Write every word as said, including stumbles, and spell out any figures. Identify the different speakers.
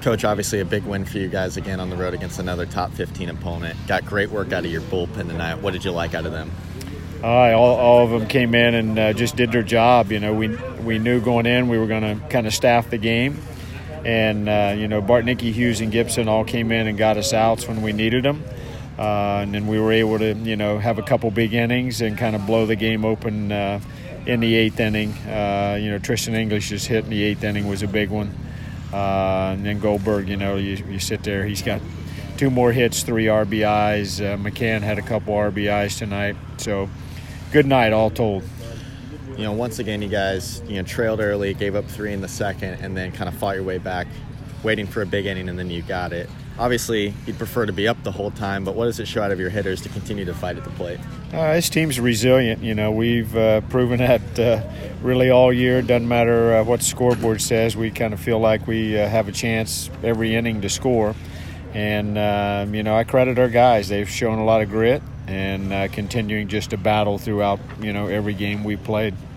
Speaker 1: Coach, obviously a big win for you guys again on the road against another top fifteen opponent. Got great work out of your bullpen tonight. What did you like out of them?
Speaker 2: Uh, all, all of them came in and uh, just did their job. You know, we we knew going in we were going to kind of staff the game. And, uh, you know, Bartnicki, Hughes, and Gibson all came in and got us outs when we needed them. Uh, and then we were able to, you know, have a couple big innings and kind of blow the game open uh, in the eighth inning. Uh, you know, Tristan English's hit in the eighth inning was a big one. Uh, and then Goldberg, you know, you, you sit there. He's got two more hits, three R B Is. Uh, McCann had a couple R B Is tonight. So good night all told.
Speaker 1: You know, once again, you guys, you know, trailed early, gave up three in the second, and then kind of fought your way back, waiting for a big inning, and then you got it. Obviously, you'd prefer to be up the whole time, but what does it show out of your hitters to continue to fight at the plate?
Speaker 2: Uh, this team's resilient. You know, we've uh, proven that uh, really all year. Doesn't matter uh, what the scoreboard says. We kind of feel like we uh, have a chance every inning to score. And, uh, you know, I credit our guys. They've shown a lot of grit and uh, continuing just to battle throughout, you know, every game we played.